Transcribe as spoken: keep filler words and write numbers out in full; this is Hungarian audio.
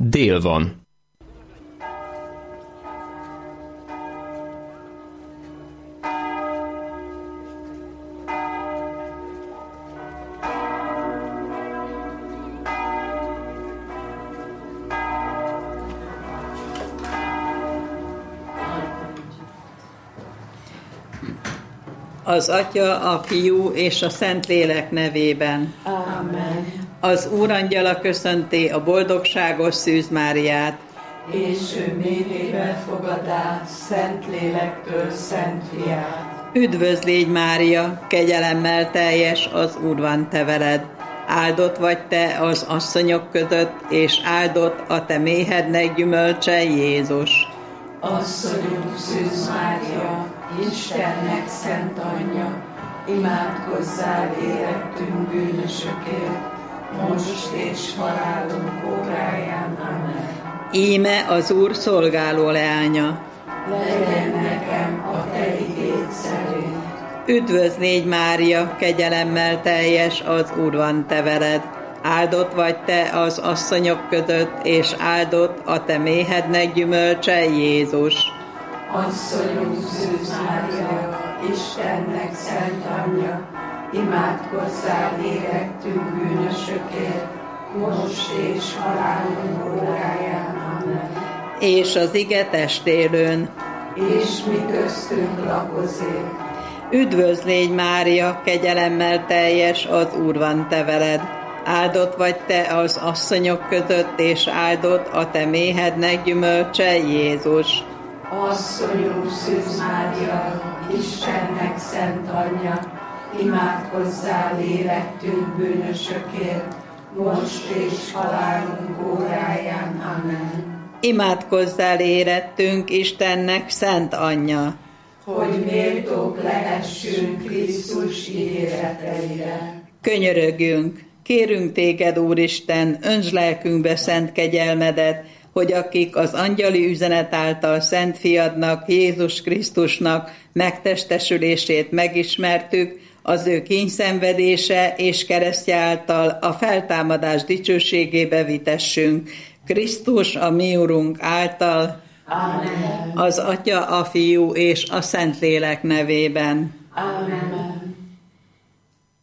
dél van. Az Atya, a Fiú és a Szentlélek nevében. Amen. Az Úrangyala köszönti a boldogságos Szűz Máriát. És ő méhébe fogadá Szentlélektől Szent Fiát. Üdvözl légy, Mária, kegyelemmel teljes, az Úr van te veled. Áldott vagy te az asszonyok között, és áldott a te méhednek gyümölcse, Jézus. Asszonyunk Szűz Mária, Istennek szent anyja, imádkozzál érettünk bűnösökért, most és halálunk óráján. Amen. Íme az Úr szolgáló leánya. Legyen nekem a te igéd szerint. Üdvözl légy, Mária, kegyelemmel teljes, az Úr van te veled. Áldott vagy te az asszonyok között, és áldott a te méhednek gyümölcse, Jézus. Asszonyunk Szűz Mária, Istennek szent anyja, imádkozzál érettünk bűnösökért, most és halálunk óráján. Amen. És az ige testélőn. És mi köztünk lakozik. Üdvözl légy, Mária, kegyelemmel teljes, az Úr van te veled. Áldott vagy te az asszonyok között, és áldott a te méhednek gyümölcse, Jézus. Asszonyunk Szűz Mária, Istennek szent anyja, imádkozzál érettünk bűnösökért, most és halálunk óráján. Amen. Imádkozzál érettünk, Istennek szent anyja, hogy méltók lehessünk Krisztus ígéreteire. Könyörögjünk, kérünk téged, Úristen, öntsd lelkünkbe szent kegyelmedet, hogy akik az angyali üzenet által Szent Fiadnak, Jézus Krisztusnak megtestesülését megismertük, az ő kínyszenvedése és keresztje által a feltámadás dicsőségébe vitessünk. Krisztus, a mi Urunk által, Amen. az Atya, a Fiú és a Szentlélek nevében. Amen.